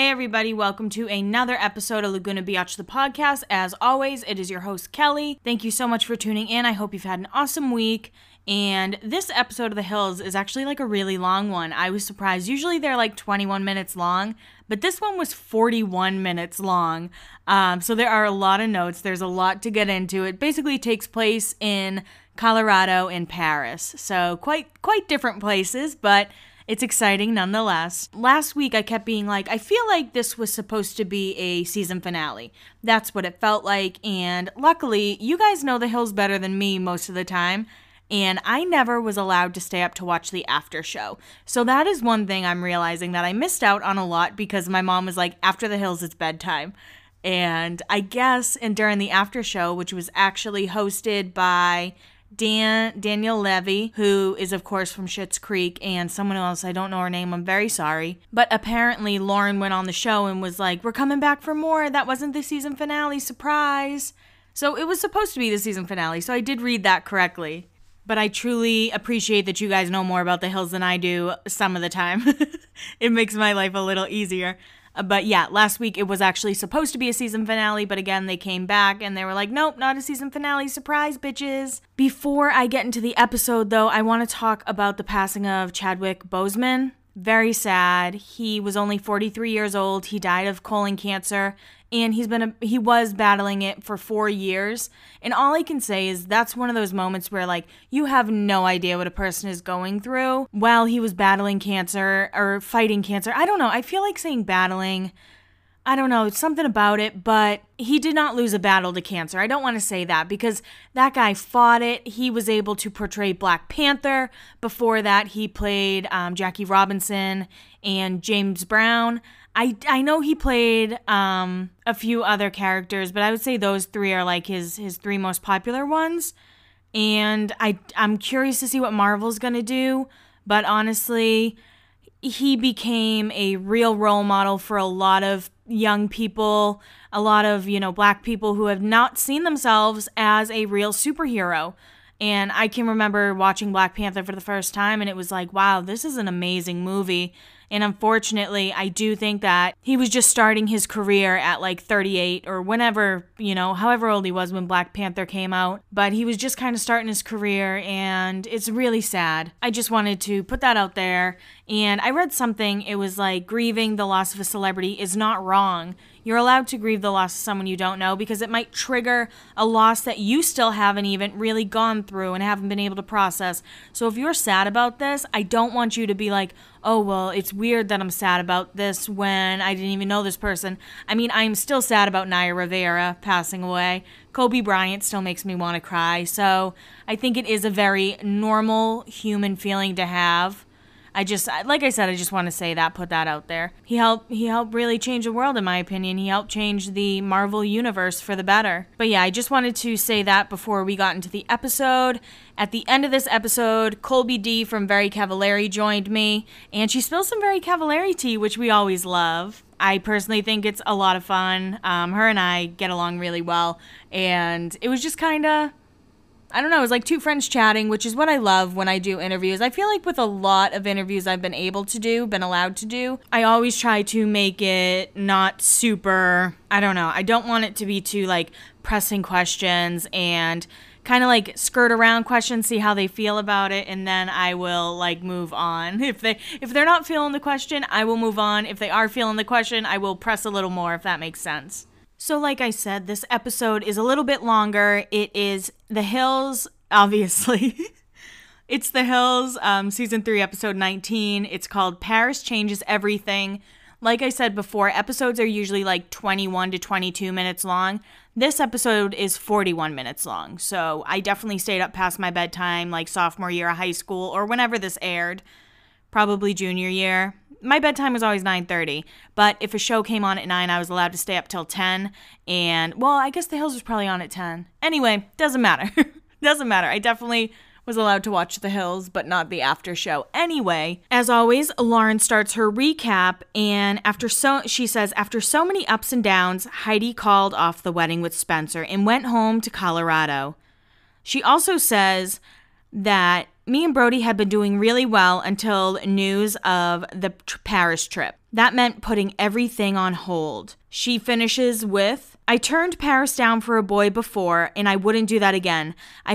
Hey everybody, welcome to another episode of Laguna Biatch the podcast. As always, it is your host Kelly. Thank you so much for tuning in. I hope you've had an awesome week. And this episode of The Hills is actually like a really long one. I was surprised. Usually they're like 21 minutes long, but this one was 41 minutes long. So there are a lot of notes. There's a lot to get into. It basically takes place in Colorado and Paris. So quite different places, but it's exciting nonetheless. Last week I kept being like, I feel like this was supposed to be a season finale. That's what it felt like. And luckily, you guys know The Hills better than me most of the time. And I never was allowed to stay up to watch the after show. So that is one thing I'm realizing that I missed out on a lot because my mom was like, after The Hills, it's bedtime. And I guess, and during the after show, which was actually hosted by Danielle Levy, who is of course from Schitt's Creek, and someone else, I don't know her name, I'm very sorry. But apparently Lauren went on the show and was like, we're coming back for more, that wasn't the season finale, surprise. So it was supposed to be the season finale, so I did read that correctly. But I truly appreciate that you guys know more about The Hills than I do some of the time. It makes my life a little easier. But yeah, last week it was actually supposed to be a season finale, but again, they came back and they were like, nope, not a season finale, surprise, bitches. Before I get into the episode, though, I want to talk about the passing of Chadwick Boseman. Very sad. He was only 43 years old. He died of colon cancer, and he was battling it for 4 years. And all I can say is that's one of those moments where, like, you have no idea what a person is going through while he was battling cancer or fighting cancer. I don't know. I feel like saying battling. I don't know, something about it, but he did not lose a battle to cancer. I don't want to say that because that guy fought it. He was able to portray Black Panther. Before that, he played Jackie Robinson and James Brown. I know he played a few other characters, but I would say those three are like his three most popular ones. And I'm curious to see what Marvel's going to do, but honestly, he became a real role model for a lot of young people, a lot of, Black people who have not seen themselves as a real superhero. And I can remember watching Black Panther for the first time, and it was like, wow, this is an amazing movie. And unfortunately, I do think that he was just starting his career at like 38 or whenever, however old he was when Black Panther came out. But he was just kind of starting his career, and it's really sad. I just wanted to put that out there. And I read something, it was like grieving the loss of a celebrity is not wrong. You're allowed to grieve the loss of someone you don't know because it might trigger a loss that you still haven't even really gone through and haven't been able to process. So if you're sad about this, I don't want you to be like, oh, well, it's weird that I'm sad about this when I didn't even know this person. I mean, I'm still sad about Naya Rivera passing away. Kobe Bryant still makes me want to cry. So I think it is a very normal human feeling to have. Like I said, I just want to say that, put that out there. He helped really change the world, in my opinion. He helped change the Marvel universe for the better. But yeah, I just wanted to say that before we got into the episode. At the end of this episode, Colby D from Very Cavallari joined me, and she spilled some Very Cavallari tea, which we always love. I personally think it's a lot of fun. Her and I get along really well, and it was just kind of, I don't know, it was like two friends chatting, which is what I love when I do interviews. I feel like with a lot of interviews I've been allowed to do, I always try to make it not super, I don't know, I don't want it to be too like pressing questions and kind of like skirt around questions, see how they feel about it, and then I will like move on. If they're not feeling the question, I will move on. If they are feeling the question, I will press a little more, if that makes sense. So like I said, this episode is a little bit longer. It is The Hills, obviously. It's The Hills, Season 3, Episode 19. It's called Paris Changes Everything. Like I said before, episodes are usually like 21 to 22 minutes long. This episode is 41 minutes long. So I definitely stayed up past my bedtime, like sophomore year of high school or whenever this aired. Probably junior year. My bedtime was always 9:30, but if a show came on at 9, I was allowed to stay up till 10, and, well, I guess The Hills was probably on at 10. Anyway, doesn't matter. Doesn't matter. I definitely was allowed to watch The Hills, but not the after show. Anyway, as always, Lauren starts her recap, and she says, after so many ups and downs, Heidi called off the wedding with Spencer and went home to Colorado. She also says that me and Brody had been doing really well until news of the Paris trip. That meant putting everything on hold. She finishes with, I turned Paris down for a boy before, and I wouldn't do that again. I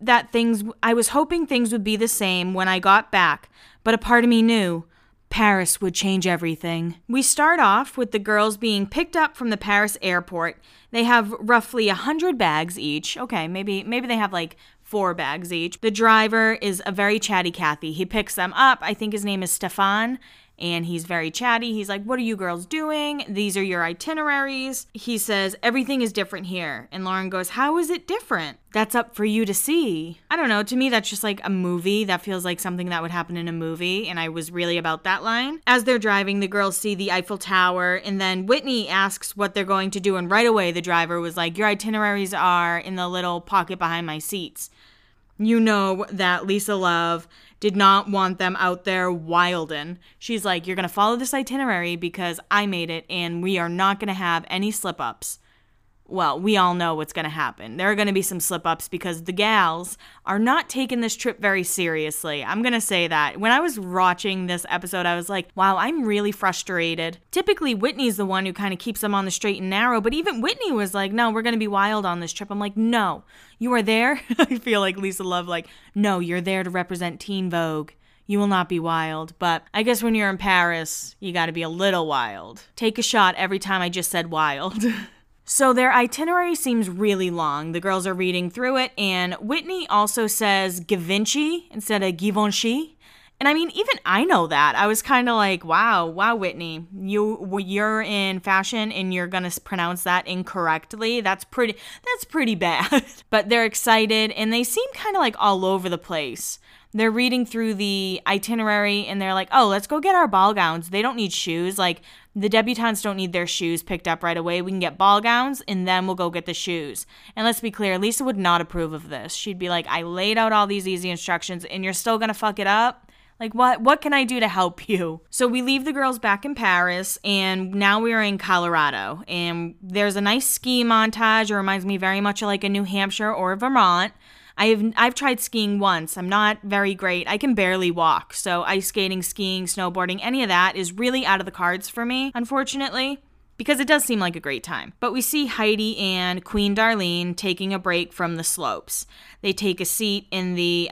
was hoping things would be the same when I got back, but a part of me knew Paris would change everything. We start off with the girls being picked up from the Paris airport. They have roughly 100 bags each. Okay, maybe they have like 4 bags each. The driver is a very chatty Kathy. He picks them up. I think his name is Stefan. And he's very chatty. He's like, what are you girls doing? These are your itineraries. He says, everything is different here. And Lauren goes, how is it different? That's up for you to see. I don't know. To me, that's just like a movie. That feels like something that would happen in a movie. And I was really about that line. As they're driving, the girls see the Eiffel Tower. And then Whitney asks what they're going to do. And right away, the driver was like, your itineraries are in the little pocket behind my seats. You know that Lisa Love did not want them out there wildin'. She's like, you're going to follow this itinerary because I made it and we are not going to have any slip-ups. Well, we all know what's going to happen. There are going to be some slip-ups because the gals are not taking this trip very seriously. I'm going to say that. When I was watching this episode, I was like, wow, I'm really frustrated. Typically, Whitney's the one who kind of keeps them on the straight and narrow, but even Whitney was like, no, we're going to be wild on this trip. I'm like, no, you are there. I feel like Lisa Love, like, no, you're there to represent Teen Vogue. You will not be wild. But I guess when you're in Paris, you got to be a little wild. Take a shot every time I just said wild. So their itinerary seems really long. The girls are reading through it, and Whitney also says Givenchy instead of Givenchy. And I mean, even I know that. I was kind of like, wow, Whitney, you're in fashion and you're gonna pronounce that incorrectly. That's pretty bad. But they're excited, and they seem kind of like all over the place. They're reading through the itinerary and they're like, oh, let's go get our ball gowns. They don't need shoes. Like, the debutantes don't need their shoes picked up right away. We can get ball gowns and then we'll go get the shoes. And let's be clear, Lisa would not approve of this. She'd be like, I laid out all these easy instructions and you're still going to fuck it up? Like, what can I do to help you? So we leave the girls back in Paris, and now we are in Colorado. And there's a nice ski montage. It reminds me very much of like a New Hampshire or a Vermont. I've tried skiing once. I'm not very great. I can barely walk. So ice skating, skiing, snowboarding, any of that is really out of the cards for me, unfortunately, because it does seem like a great time. But we see Heidi and Queen Darlene taking a break from the slopes. They take a seat in the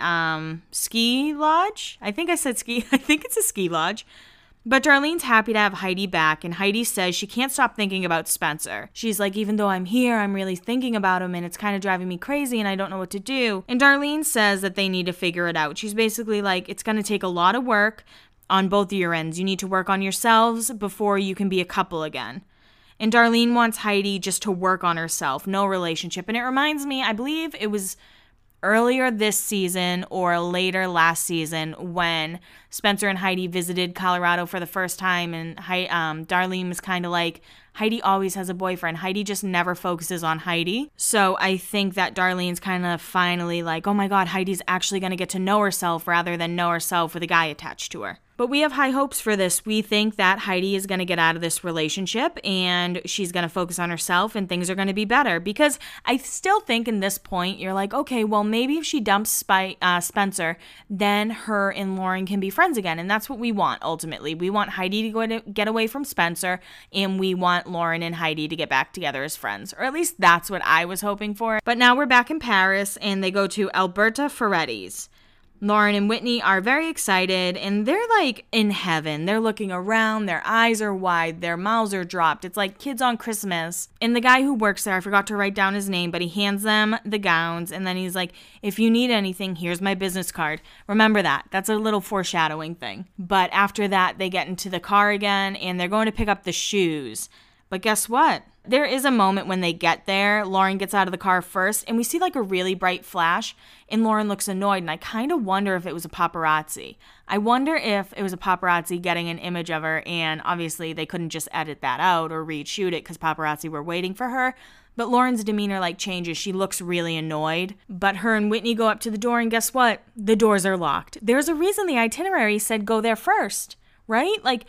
ski lodge. I think I said ski. I think it's a ski lodge. But Darlene's happy to have Heidi back, and Heidi says she can't stop thinking about Spencer. She's like, even though I'm here, I'm really thinking about him, and it's kind of driving me crazy, and I don't know what to do. And Darlene says that they need to figure it out. She's basically like, it's going to take a lot of work on both of your ends. You need to work on yourselves before you can be a couple again. And Darlene wants Heidi just to work on herself, no relationship. And it reminds me, I believe it was earlier this season or later last season when Spencer and Heidi visited Colorado for the first time, and Darlene was kind of like, Heidi always has a boyfriend. Heidi just never focuses on Heidi. So I think that Darlene's kind of finally like, oh my God, Heidi's actually going to get to know herself rather than know herself with a guy attached to her. But we have high hopes for this. We think that Heidi is going to get out of this relationship and she's going to focus on herself and things are going to be better. Because I still think in this point, you're like, okay, well, maybe if she dumps Spencer, then her and Lauren can be friends again. And that's what we want, ultimately. We want Heidi to get away from Spencer, and we want Lauren and Heidi to get back together as friends. Or at least that's what I was hoping for. But now we're back in Paris, and they go to Alberta Ferretti's. Lauren and Whitney are very excited, and they're like in heaven. They're looking around, their eyes are wide, their mouths are dropped. It's like kids on Christmas. And the guy who works there, I forgot to write down his name, but he hands them the gowns, and then he's like, if you need anything, here's my business card. Remember that. That's a little foreshadowing thing. But after that, they get into the car again, and they're going to pick up the shoes. But guess what? There is a moment when they get there. Lauren gets out of the car first, and we see like a really bright flash, and Lauren looks annoyed, and I kind of wonder if it was a paparazzi. I wonder if it was a paparazzi getting an image of her, and obviously they couldn't just edit that out or reshoot it because paparazzi were waiting for her. But Lauren's demeanor like changes. She looks really annoyed. But her and Whitney go up to the door, and guess what? The doors are locked. There's a reason the itinerary said go there first, right? Like,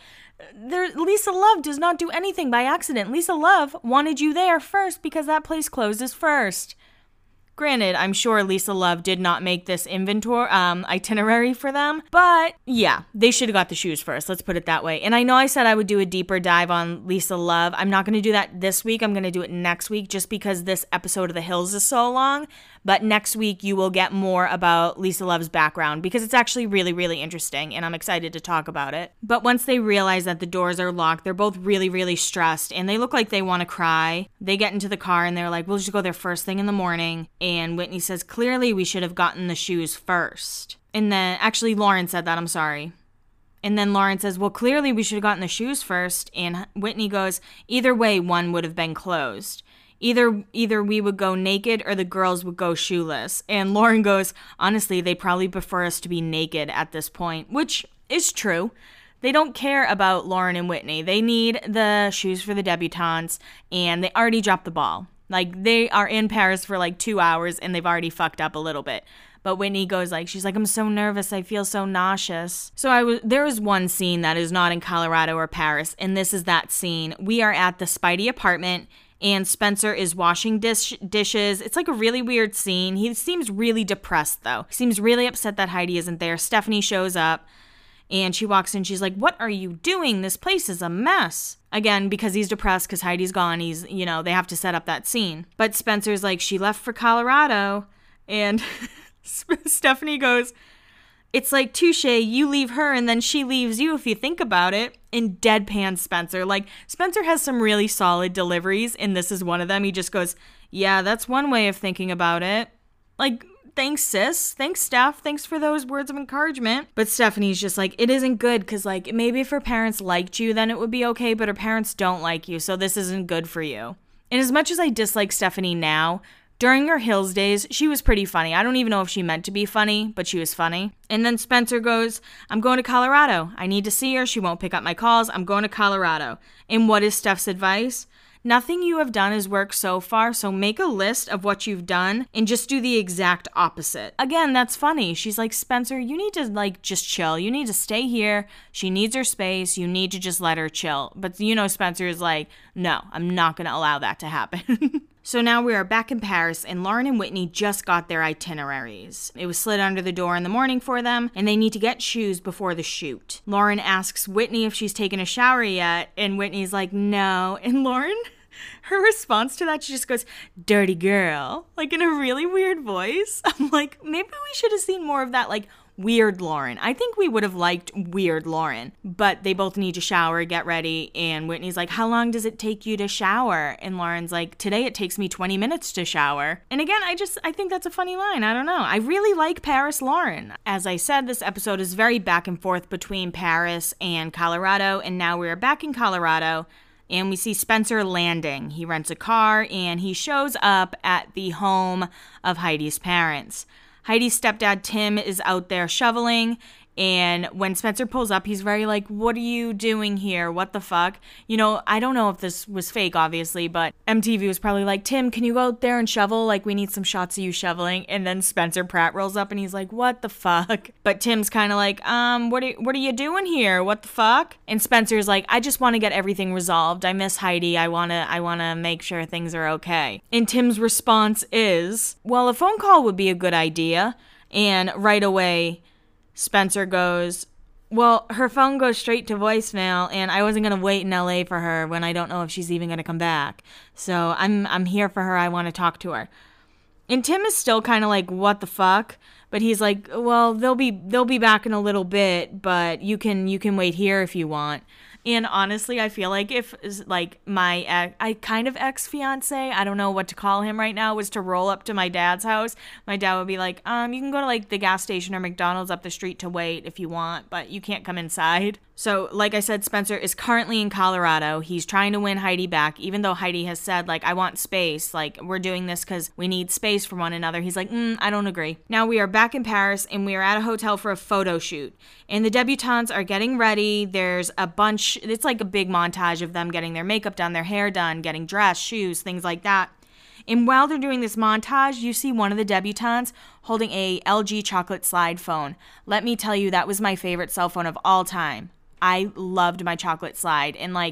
Lisa Love does not do anything by accident. Lisa Love wanted you there first because that place closes first. Granted, I'm sure Lisa Love did not make this inventory itinerary for them, but yeah, they should have got the shoes first. Let's put it that way. And I know I said I would do a deeper dive on Lisa Love. I'm not going to do that this week. I'm going to do it next week just because this episode of The Hills is so long. But next week you will get more about Lisa Love's background because it's actually really, really interesting and I'm excited to talk about it. But once they realize that the doors are locked, they're both really, really stressed and they look like they want to cry. They get into the car and they're like, we'll just go there first thing in the morning. And Whitney says, clearly we should have gotten the shoes first. And then, actually Lauren said that, I'm sorry. And then Lauren says, well, clearly we should have gotten the shoes first. And Whitney goes, either way, one would have been closed. Either we would go naked or the girls would go shoeless. And Lauren goes, honestly, they probably prefer us to be naked at this point, which is true. They don't care about Lauren and Whitney. They need the shoes for the debutantes, and they already dropped the ball. Like, they are in Paris for like 2 hours, and they've already fucked up a little bit. But Whitney goes she's like, I'm so nervous. I feel so nauseous. So there is one scene that is not in Colorado or Paris, and this is that scene. We are at the Spidey apartment, and Spencer is washing dishes. It's like a really weird scene. He seems really depressed, though. He seems really upset that Heidi isn't there. Stephanie shows up, and she walks in. She's like, what are you doing? This place is a mess. Again, because he's depressed because Heidi's gone. They have to set up that scene. But Spencer's like, she left for Colorado. And Stephanie goes, it's like touche, you leave her and then she leaves you if you think about it. In deadpan Spencer. Like, Spencer has some really solid deliveries, and this is one of them. He just goes, yeah, that's one way of thinking about it. Like, thanks, sis. Thanks, Steph. Thanks for those words of encouragement. But Stephanie's just like, it isn't good because, like, maybe if her parents liked you, then it would be okay, but her parents don't like you, so this isn't good for you. And as much as I dislike Stephanie now, during her Hills days, she was pretty funny. I don't even know if she meant to be funny, but she was funny. And then Spencer goes, I'm going to Colorado. I need to see her. She won't pick up my calls. I'm going to Colorado. And what is Steph's advice? Nothing you have done has worked so far, so make a list of what you've done and just do the exact opposite. Again, that's funny. She's like, Spencer, you need to, like, just chill. You need to stay here. She needs her space. You need to just let her chill. But, Spencer is like, no, I'm not going to allow that to happen. So now we are back in Paris, and Lauren and Whitney just got their itineraries. It was slid under the door in the morning for them, and they need to get shoes before the shoot. Lauren asks Whitney if she's taken a shower yet, and Whitney's like, no. And Lauren, her response to that, she just goes, dirty girl, like in a really weird voice. I'm like, maybe we should have seen more of that, like, weird Lauren. I think we would have liked weird Lauren, but they both need to shower, get ready, and Whitney's like, how long does it take you to shower? And Lauren's like, today it takes me 20 minutes to shower. And again, I think that's a funny line. I don't know. I really like Paris Lauren. As I said, this episode is very back and forth between Paris and Colorado, and now we're back in Colorado. And we see Spencer landing. He rents a car, and he shows up at the home of Heidi's parents. Heidi's stepdad, Tim, is out there shoveling, and when Spencer pulls up, he's very like, what are you doing here? What the fuck? I don't know if this was fake, obviously, but MTV was probably like, Tim, can you go out there and shovel? Like, we need some shots of you shoveling. And then Spencer Pratt rolls up, and he's like, what the fuck? But Tim's kind of like, what are you doing here? What the fuck? And Spencer's like, I just want to get everything resolved. I miss Heidi. I want to make sure things are okay. And Tim's response is, well, a phone call would be a good idea. And right away, Spencer goes, well, her phone goes straight to voicemail, and I wasn't going to wait in LA for her when I don't know if she's even going to come back. So I'm here for her. I want to talk to her. And Tim is still kind of like, what the fuck? But he's like, well, they'll be back in a little bit, but you can wait here if you want. And honestly, I feel like if, like, my ex-fiance, I don't know what to call him right now, was to roll up to my dad's house, my dad would be like, you can go to, like, the gas station or McDonald's up the street to wait if you want, but you can't come inside. So, like I said, Spencer is currently in Colorado. He's trying to win Heidi back, even though Heidi has said, like, I want space. Like, we're doing this because we need space for one another. He's like, I don't agree. Now we are back in Paris, and we are at a hotel for a photo shoot. And the debutantes are getting ready. There's a bunch, it's like a big montage of them getting their makeup done, their hair done, getting dressed, shoes, things like that. And while they're doing this montage, you see one of the debutantes holding a LG chocolate slide phone. Let me tell you, that was my favorite cell phone of all time. I loved my chocolate slide, and like,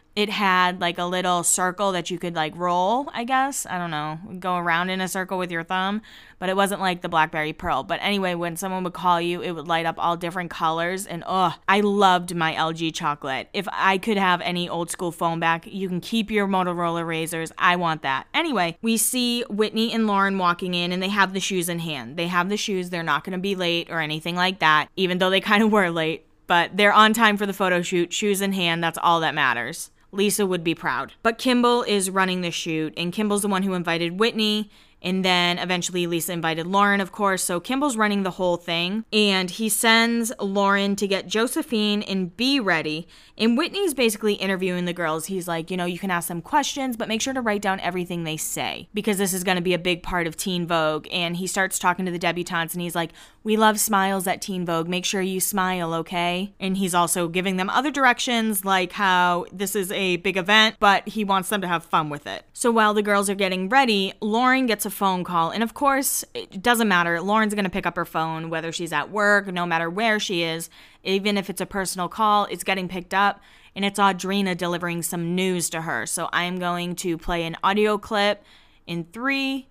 it had like a little circle that you could like roll, I guess. I don't know, go around in a circle with your thumb, but it wasn't like the Blackberry Pearl. But anyway, when someone would call you, it would light up all different colors. And I loved my LG chocolate. If I could have any old school phone back, you can keep your Motorola Razrs. I want that. Anyway, we see Whitney and Lauren walking in and they have the shoes in hand. They have the shoes. They're not going to be late or anything like that, even though they kind of were late. But they're on time for the photo shoot, shoes in hand. That's all that matters. Lisa would be proud. But Kimball is running the shoot, and Kimball's the one who invited Whitney, and then eventually Lisa invited Lauren, of course. So Kimball's running the whole thing, and he sends Lauren to get Josephine and Bea ready. And Whitney's basically interviewing the girls. He's like, you can ask them questions, but make sure to write down everything they say, because this is going to be a big part of Teen Vogue. And he starts talking to the debutantes, and he's like, we love smiles at Teen Vogue. Make sure you smile, okay? And he's also giving them other directions, like how this is a big event, but he wants them to have fun with it. So while the girls are getting ready, Lauren gets a phone call. And of course, it doesn't matter. Lauren's going to pick up her phone, whether she's at work, no matter where she is. Even if it's a personal call, it's getting picked up. And it's Audrina delivering some news to her. So I'm going to play an audio clip in 3,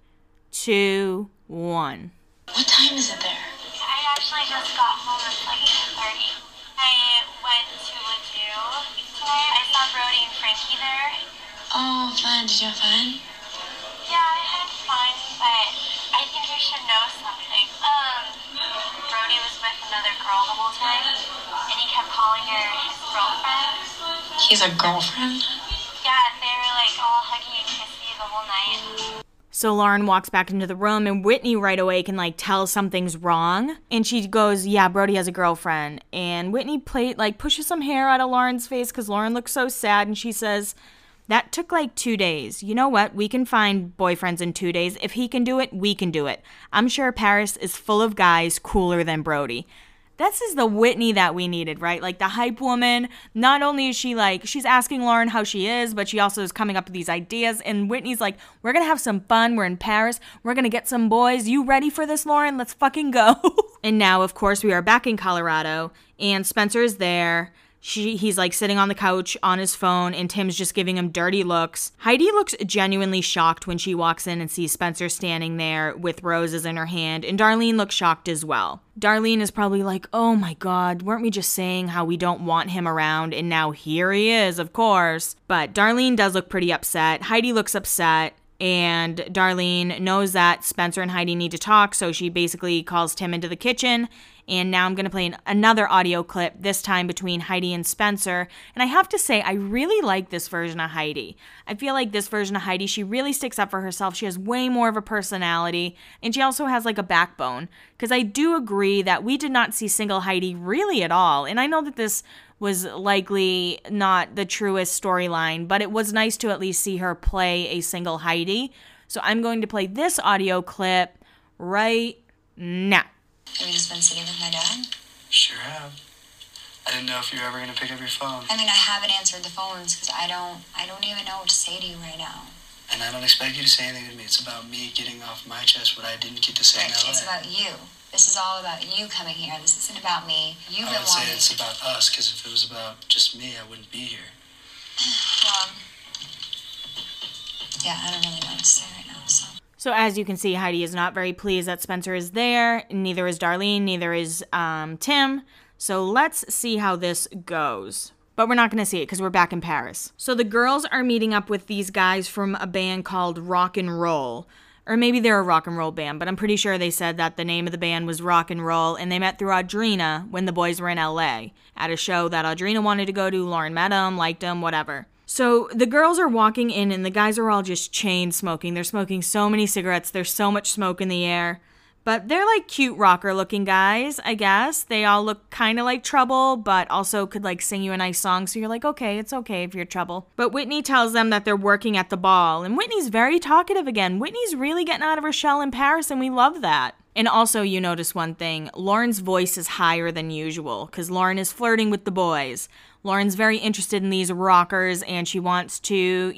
2, 1. What time is it there? I actually just got home at like 8:30. I went to Ladue tonight. I saw Brody and Frankie there. Oh, fun. Did you have fun? Yeah, I had fun, but I think you should know something. Brody was with another girl the whole time, and he kept calling her his girlfriend. He has a girlfriend? Yeah, they were like all huggy and kissy the whole night. So Lauren walks back into the room, and Whitney right away can like tell something's wrong. And she goes, yeah, Brody has a girlfriend. And Whitney pushes some hair out of Lauren's face because Lauren looks so sad. And she says, that took like 2 days. You know what? We can find boyfriends in 2 days. If he can do it, we can do it. I'm sure Paris is full of guys cooler than Brody. This is the Whitney that we needed, right? Like the hype woman. Not only is she she's asking Lauren how she is, but she also is coming up with these ideas. And Whitney's like, we're going to have some fun. We're in Paris. We're going to get some boys. You ready for this, Lauren? Let's fucking go. And now, of course, we are back in Colorado, and Spencer is there. He's like sitting on the couch on his phone, and Tim's just giving him dirty looks. Heidi looks genuinely shocked when she walks in and sees Spencer standing there with roses in her hand, and Darlene looks shocked as well. Darlene is probably like, oh my God, weren't we just saying how we don't want him around, and now here he is, of course. But Darlene does look pretty upset. Heidi looks upset. And Darlene knows that Spencer and Heidi need to talk, so she basically calls Tim into the kitchen. And now I'm going to play another audio clip, this time between Heidi and Spencer. And I have to say, I really like this version of Heidi. I feel like this version of Heidi, she really sticks up for herself. She has way more of a personality. And she also has like a backbone. Because I do agree that we did not see single Heidi really at all. And I know that this was likely not the truest storyline, but it was nice to at least see her play a single Heidi. So I'm going to play this audio clip right now. Have you just been sitting with my dad? Sure have. I didn't know if you were ever going to pick up your phone. I mean, I haven't answered the phones because I don't even know what to say to you right now. And I don't expect you to say anything to me. It's about me getting off my chest what I didn't get to say in LA. It's about you. This is all about you coming here. This isn't about me. You've been I would say wanting... it's about us, because if it was about just me, I wouldn't be here. Well, yeah, I don't really know what to say right now, so... So as you can see, Heidi is not very pleased that Spencer is there. Neither is Darlene. Neither is Tim. So let's see how this goes. But we're not going to see it because we're back in Paris. So the girls are meeting up with these guys from a band called Rock and Roll. Or maybe they're a rock and roll band, but I'm pretty sure they said that the name of the band was Rock and Roll, and they met through Audrina when the boys were in LA at a show that Audrina wanted to go to. Lauren met them, liked them, whatever. So the girls are walking in, and the guys are all just chain smoking. They're smoking so many cigarettes. There's so much smoke in the air. But they're like cute rocker looking guys, I guess. They all look kind of like Trouble, but also could like sing you a nice song. So you're like, okay, it's okay if you're Trouble. But Whitney tells them that they're working at the ball. And Whitney's very talkative again. Whitney's really getting out of her shell in Paris, and we love that. And also, you notice one thing, Lauren's voice is higher than usual because Lauren is flirting with the boys. Lauren's very interested in these rockers, and she wants to,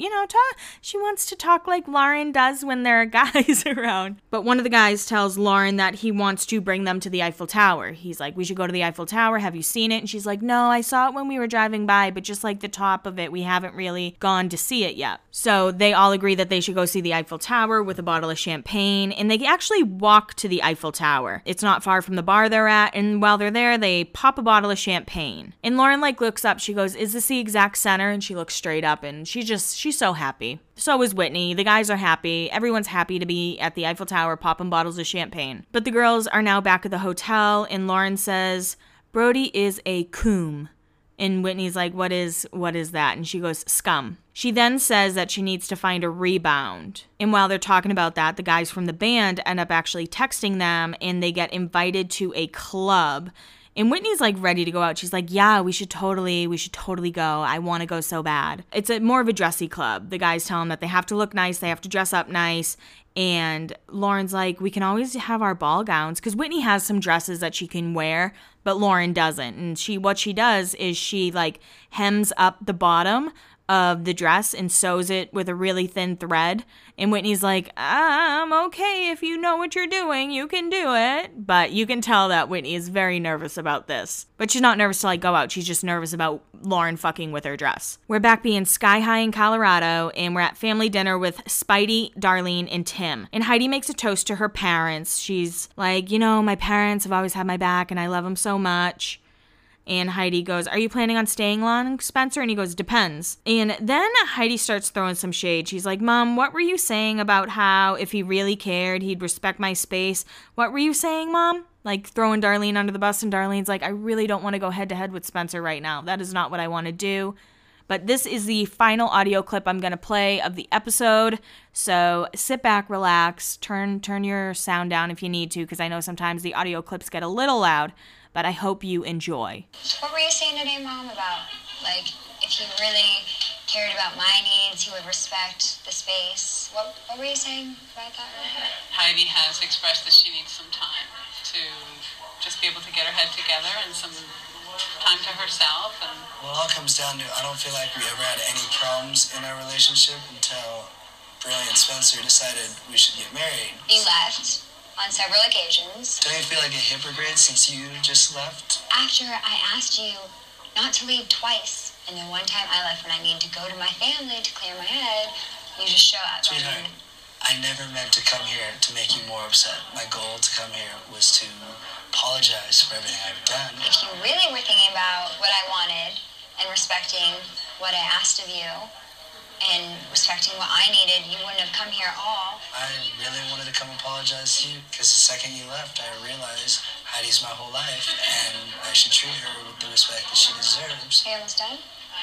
she wants to talk like Lauren does when there are guys around. But one of the guys tells Lauren that he wants to bring them to the Eiffel Tower. He's like, we should go to the Eiffel Tower. Have you seen it? And she's like, no, I saw it when we were driving by, but just like the top of it, we haven't really gone to see it yet. So they all agree that they should go see the Eiffel Tower with a bottle of champagne, and they actually walk to the Eiffel Tower. It's not far from the bar they're at, and while they're there, they pop a bottle of champagne. And Lauren looks up, she goes, is this the exact center? And she looks straight up, and she's so happy. So is Whitney. The guys are happy. Everyone's happy to be at the Eiffel Tower popping bottles of champagne. But the girls are now back at the hotel, and Lauren says, Brody is a coom. And Whitney's like, what is that? And she goes, scum. She then says that she needs to find a rebound. And while they're talking about that, the guys from the band end up actually texting them, and they get invited to a club. And Whitney's ready to go out. She's like, yeah, we should totally go. I want to go so bad. It's more of a dressy club. The guys tell them that they have to look nice. They have to dress up nice. And Lauren's like, we can always have our ball gowns. Because Whitney has some dresses that she can wear, but Lauren doesn't. And what she does is she hems up the bottom of the dress and sews it with a really thin thread. And Whitney's like, I'm okay, if you know what you're doing, you can do it. But you can tell that Whitney is very nervous about this. But she's not nervous to go out. She's just nervous about Lauren fucking with her dress. We're back being Sky High in Colorado, and we're at family dinner with Spidey, Darlene, and Tim. And Heidi makes a toast to her parents. She's like, my parents have always had my back, and I love them so much. And Heidi goes, are you planning on staying long, Spencer? And he goes, depends. And then Heidi starts throwing some shade. She's like, Mom, what were you saying about how if he really cared, he'd respect my space? What were you saying, Mom? Throwing Darlene under the bus, and Darlene's like, I really don't want to go head-to-head with Spencer right now. That is not what I want to do. But this is the final audio clip I'm going to play of the episode. So sit back, relax, turn your sound down if you need to, because I know sometimes the audio clips get a little loud. But I hope you enjoy. What were you saying today, Mom, about, if he really cared about my needs, he would respect the space? What were you saying about that? Heidi has expressed that she needs some time to just be able to get her head together and some time to herself. Well, it all comes down to, I don't feel like we ever had any problems in our relationship until Brilliant Spencer decided we should get married. You left on several occasions. Don't you feel like a hypocrite since you just left? After I asked you not to leave twice, and the one time I left when I needed to go to my family to clear my head, you just show up. Sweetheart, I never meant to come here to make you more upset. My goal to come here was to apologize for everything I've done. If you really were thinking about what I wanted and respecting what I asked of you and respecting what I needed, you wouldn't have come here at all. I really wanted to come apologize to you because the second you left, I realized Heidi's my whole life and I should treat her with the respect that she deserves. Are you almost done?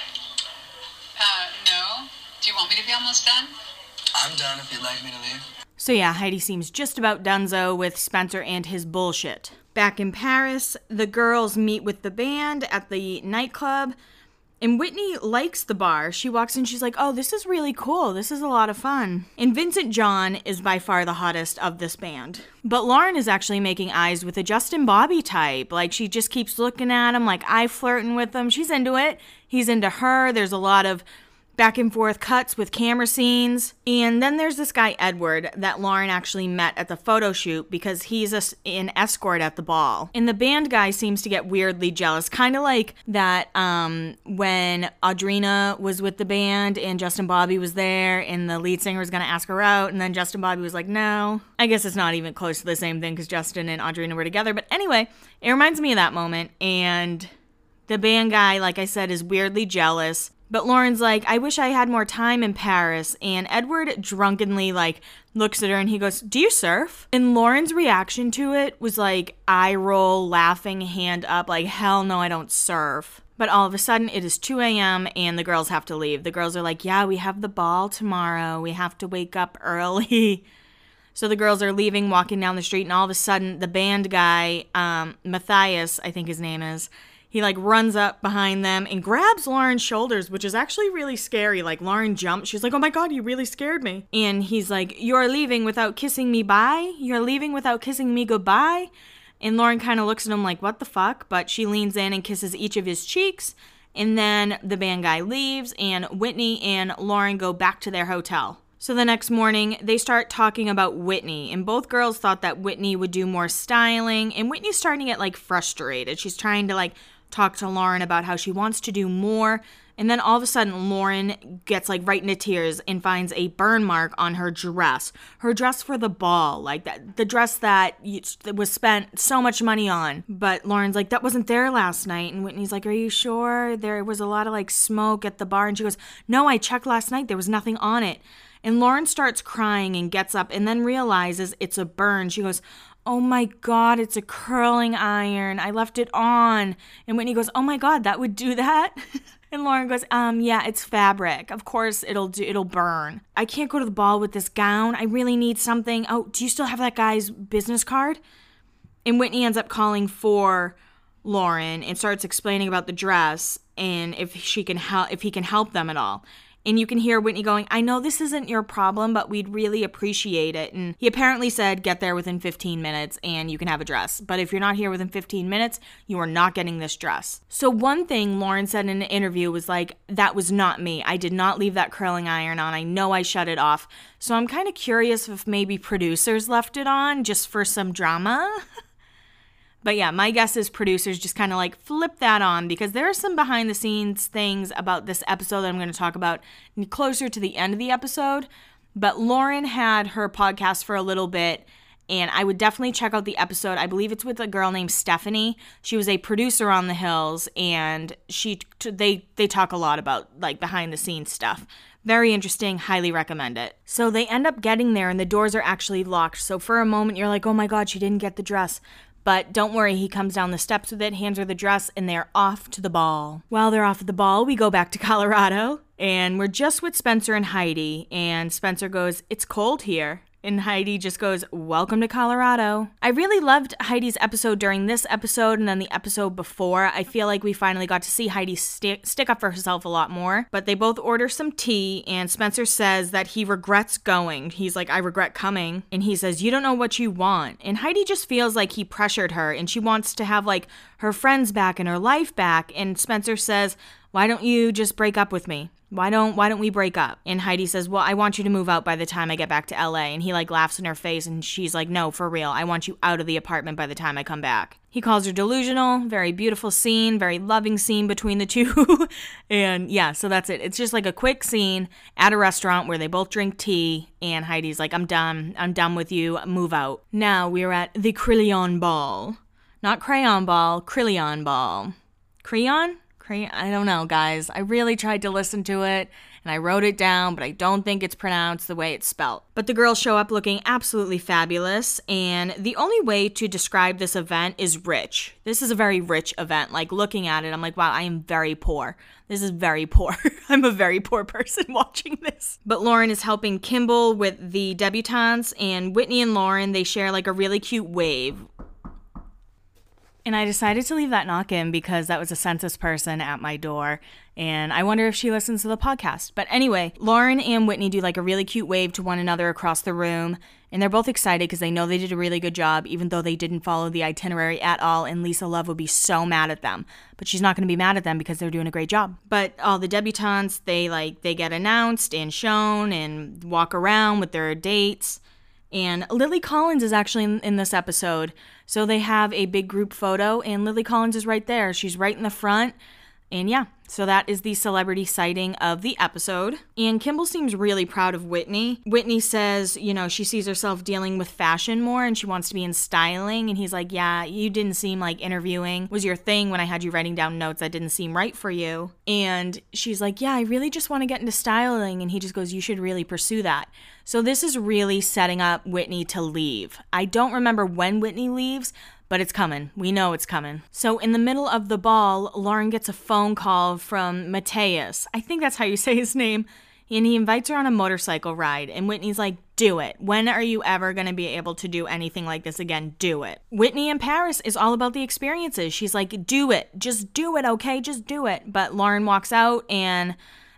No. Do you want me to be almost done? I'm done if you'd like me to leave. So yeah, Heidi seems just about donezo with Spencer and his bullshit. Back in Paris, the girls meet with the band at the nightclub. And Whitney likes the bar. She walks in, she's like, oh, this is really cool. This is a lot of fun. And Vincent John is by far the hottest of this band. But Lauren is actually making eyes with a Justin Bobby type. She just keeps looking at him, eye flirting with him. She's into it. He's into her. There's a lot of back and forth cuts with camera scenes. And then there's this guy, Edward, that Lauren actually met at the photo shoot because he's an escort at the ball. And the band guy seems to get weirdly jealous, kind of like that when Audrina was with the band and Justin Bobby was there and the lead singer was going to ask her out, and then Justin Bobby was like, no. I guess it's not even close to the same thing because Justin and Audrina were together. But anyway, it reminds me of that moment. And the band guy, like I said, is weirdly jealous. But Lauren's like, I wish I had more time in Paris. And Edward drunkenly, looks at her and he goes, do you surf? And Lauren's reaction to it was eye roll, laughing, hand up, hell no, I don't surf. But all of a sudden, it is 2 a.m. and the girls have to leave. The girls are like, yeah, we have the ball tomorrow. We have to wake up early. So the girls are leaving, walking down the street, and all of a sudden the band guy, Matthias, I think his name is, he like runs up behind them and grabs Lauren's shoulders, which is actually really scary. Like Lauren jumped. She's like, oh my God, you really scared me. And he's like, you're leaving without kissing me bye? You're leaving without kissing me goodbye? And Lauren kind of looks at him like, what the fuck? But she leans in and kisses each of his cheeks. And then the band guy leaves and Whitney and Lauren go back to their hotel. So the next morning, they start talking about Whitney, and both girls thought that Whitney would do more styling, and Whitney's starting to get, like, frustrated. She's trying to, like, talk to Lauren about how she wants to do more, and then all of a sudden, Lauren gets, like, right into tears and finds a burn mark on her dress for the ball, like, that the dress that was spent so much money on. But Lauren's like, that wasn't there last night, and Whitney's like, are you sure? There was a lot of, like, smoke at the bar, and she goes, no, I checked last night, there was nothing on it. And Lauren starts crying and gets up and then realizes it's a burn. She goes, oh my God, it's a curling iron. I left it on. And Whitney goes, oh my God, that would do that? And Lauren goes, yeah, it's fabric. Of course it'll burn. I can't go to the ball with this gown. I really need something. Oh, do you still have that guy's business card? And Whitney ends up calling for Lauren and starts explaining about the dress and if he can help them at all. And you can hear Whitney going, I know this isn't your problem, but we'd really appreciate it. And he apparently said, get there within 15 minutes and you can have a dress. But if you're not here within 15 minutes, you are not getting this dress. So one thing Lauren said in an interview was like, that was not me. I did not leave that curling iron on. I know I shut it off. So I'm kind of curious if maybe producers left it on just for some drama. But yeah, my guess is producers just kind of like flip that on because there are some behind the scenes things about this episode that I'm going to talk about closer to the end of the episode. But Lauren had her podcast for a little bit and I would definitely check out the episode. I believe it's with a girl named Stephanie. She was a producer on The Hills and they talk a lot about like behind the scenes stuff. Very interesting, highly recommend it. So they end up getting there and the doors are actually locked. So for a moment you're like, oh my God, she didn't get the dress. But don't worry, he comes down the steps with it, hands her the dress, and they're off to the ball. While they're off at the ball, we go back to Colorado, and we're just with Spencer and Heidi, and Spencer goes, it's cold here. And Heidi just goes, welcome to Colorado. I really loved Heidi's episode during this episode and then the episode before. I feel like we finally got to see Heidi stick up for herself a lot more. But they both order some tea and Spencer says that he regrets going. He's like, I regret coming. And he says, you don't know what you want. And Heidi just feels like he pressured her and she wants to have like her friends back and her life back. And Spencer says, why don't you just break up with me? Why don't we break up? And Heidi says, well, I want you to move out by the time I get back to LA. And he like laughs in her face and she's like, no, for real. I want you out of the apartment by the time I come back. He calls her delusional. Very beautiful scene, very loving scene between the two. And yeah, so that's it. It's just like a quick scene at a restaurant where they both drink tea and Heidi's like, I'm done with you. Move out. Now we're at the Crayon Ball. Not Crayon Ball, Crayon Ball. Crayon? I don't know, guys. I really tried to listen to it, and I wrote it down, but I don't think it's pronounced the way it's spelt. But the girls show up looking absolutely fabulous, and the only way to describe this event is rich. This is a very rich event. Like, looking at it, I'm like, wow, I am very poor. This is very poor. I'm a very poor person watching this. But Lauren is helping Kimball with the debutantes, and Whitney and Lauren, they share, like, a really cute wave. And I decided to leave that knock in because that was a census person at my door. And I wonder if she listens to the podcast. But anyway, Lauren and Whitney do like a really cute wave to one another across the room. And they're both excited because they know they did a really good job, even though they didn't follow the itinerary at all. And Lisa Love would be so mad at them. But she's not going to be mad at them because they're doing a great job. But all the debutantes, they get announced and shown and walk around with their dates. And Lily Collins is actually in this episode. So they have a big group photo and Lily Collins is right there. She's right in the front. And yeah, so that is the celebrity sighting of the episode. And Kimball seems really proud of Whitney. Whitney says, you know, she sees herself dealing with fashion more and she wants to be in styling. And he's like, yeah, you didn't seem like interviewing was your thing when I had you writing down notes. That didn't seem right for you. And she's like, yeah, I really just want to get into styling. And he just goes, you should really pursue that. So this is really setting up Whitney to leave. I don't remember when Whitney leaves, but it's coming. We know it's coming. So in the middle of the ball, Lauren gets a phone call from Matthias. I think that's how you say his name. and he invites her on a motorcycle ride, and Whitney's like, do it. When are you ever going to be able to do anything like this again? Do it. Whitney in Paris is all about the experiences. She's like, do it. Just do it, okay? Just do it. But Lauren walks out, and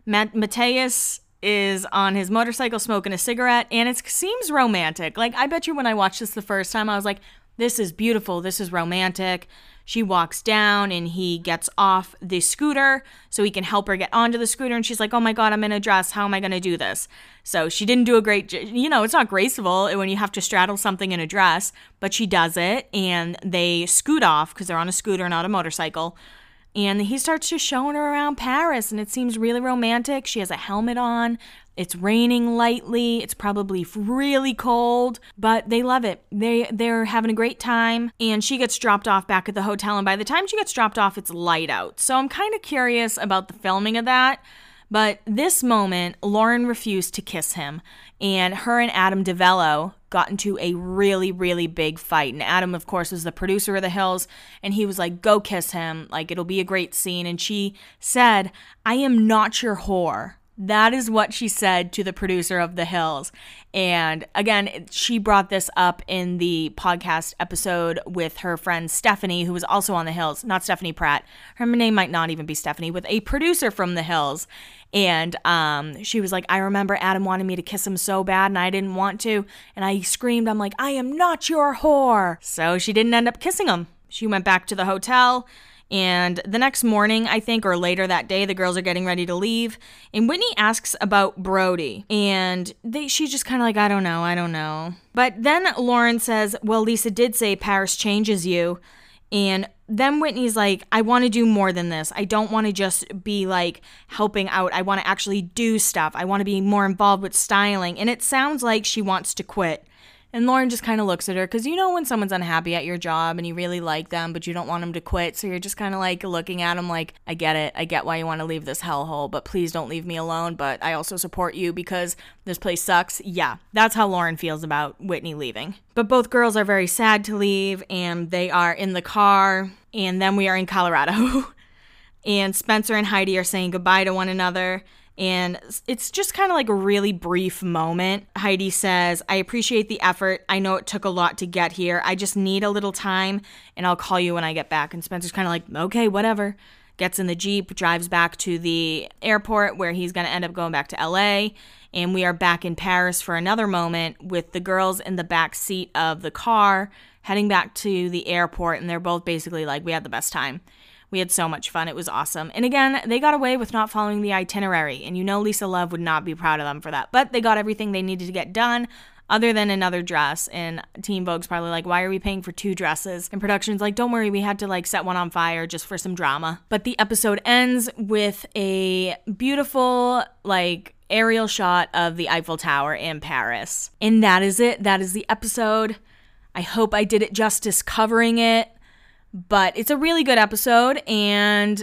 Mateus is on his motorcycle smoking a cigarette, and it seems romantic. Like, I bet you when I watched this the first time, I was like, this is beautiful. This is romantic. She walks down and he gets off the scooter so he can help her get onto the scooter. And she's like, oh my God, I'm in a dress. How am I going to do this? So she didn't do a great, it's not graceful when you have to straddle something in a dress, but she does it. And they scoot off because they're on a scooter, not a motorcycle. And he starts just showing her around Paris, and it seems really romantic. She has a helmet on. It's raining lightly. It's probably really cold, but they love it. They're having a great time, and she gets dropped off back at the hotel, and by the time she gets dropped off, it's light out. So I'm kind of curious about the filming of that. But this moment, Lauren refused to kiss him, and her and Adam DeVello got into a really, really big fight. And Adam, of course, was the producer of The Hills, and he was like, go kiss him. Like, it'll be a great scene. And she said, I am not your whore. That is what she said to the producer of The Hills. And again, she brought this up in the podcast episode with her friend Stephanie, who was also on The Hills. Not Stephanie Pratt. Her name might not even be Stephanie, with a producer from The Hills. And she was like, I remember Adam wanted me to kiss him so bad, and I didn't want to. And I screamed, I'm like, I am not your whore. So she didn't end up kissing him. She went back to the hotel. And the next morning, I think, or later that day, the girls are getting ready to leave. And Whitney asks about Brody. And she's just kind of like, I don't know. But then Lauren says, well, Lisa did say Paris changes you. And then Whitney's like, I want to do more than this. I don't want to just be like helping out. I want to actually do stuff. I want to be more involved with styling. And it sounds like she wants to quit. And Lauren just kind of looks at her because when someone's unhappy at your job and you really like them, but you don't want them to quit. So you're just kind of like looking at them like, I get it. I get why you want to leave this hellhole, but please don't leave me alone. But I also support you because this place sucks. Yeah, that's how Lauren feels about Whitney leaving. But both girls are very sad to leave, and they are in the car. And then we are in Colorado. And Spencer and Heidi are saying goodbye to one another. And it's just kind of like a really brief moment. Heidi says, I appreciate the effort. I know it took a lot to get here. I just need a little time, and I'll call you when I get back. And Spencer's kind of like, okay, whatever. Gets in the Jeep, drives back to the airport where he's going to end up going back to LA. And we are back in Paris for another moment with the girls in the back seat of the car heading back to the airport. And they're both basically like, we had the best time. We had so much fun. It was awesome. And again, they got away with not following the itinerary. And Lisa Love would not be proud of them for that. But they got everything they needed to get done other than another dress. And Teen Vogue's probably like, why are we paying for 2 dresses? And production's like, don't worry, we had to like set one on fire just for some drama. But the episode ends with a beautiful like aerial shot of the Eiffel Tower in Paris. And that is it. That is the episode. I hope I did it justice covering it. But it's a really good episode, and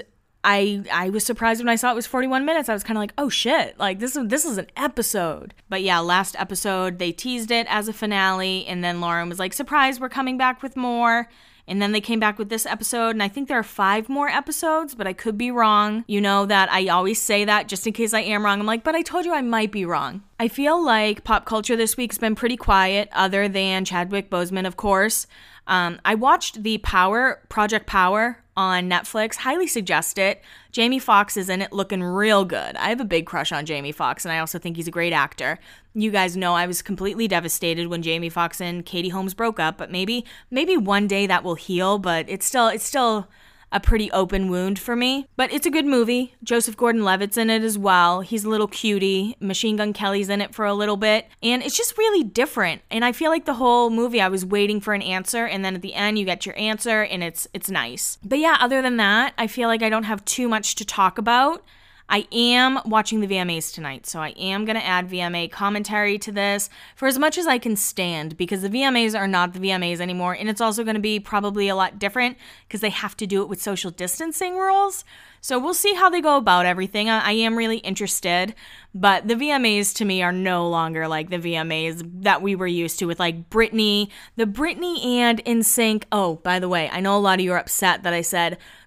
I was surprised when I saw it was 41 minutes. I was kind of like, oh shit, like this is an episode. But yeah, last episode, they teased it as a finale, and then Lauren was like, surprise, we're coming back with more. And then they came back with this episode, and I think there are 5 more episodes, but I could be wrong. You know that I always say that just in case I am wrong. I'm like, but I told you I might be wrong. I feel like pop culture this week has been pretty quiet, other than Chadwick Boseman, of course. I watched the Project Power on Netflix. Highly suggest it. Jamie Foxx is in it looking real good. I have a big crush on Jamie Foxx, and I also think he's a great actor. You guys know I was completely devastated when Jamie Foxx and Katie Holmes broke up, but maybe one day that will heal, but it's still a pretty open wound for me. But it's a good movie. Joseph Gordon-Levitt's in it as well. He's a little cutie. Machine Gun Kelly's in it for a little bit. And it's just really different. And I feel like the whole movie, I was waiting for an answer. And then at the end, you get your answer. And it's nice. But yeah, other than that, I feel like I don't have too much to talk about. I am watching the VMAs tonight, so I am going to add VMA commentary to this for as much as I can stand, because the VMAs are not the VMAs anymore, and it's also going to be probably a lot different because they have to do it with social distancing rules. So we'll see how they go about everything. I am really interested, but the VMAs to me are no longer like the VMAs that we were used to with like Britney and NSYNC. Oh, by the way, I know a lot of you are upset that I said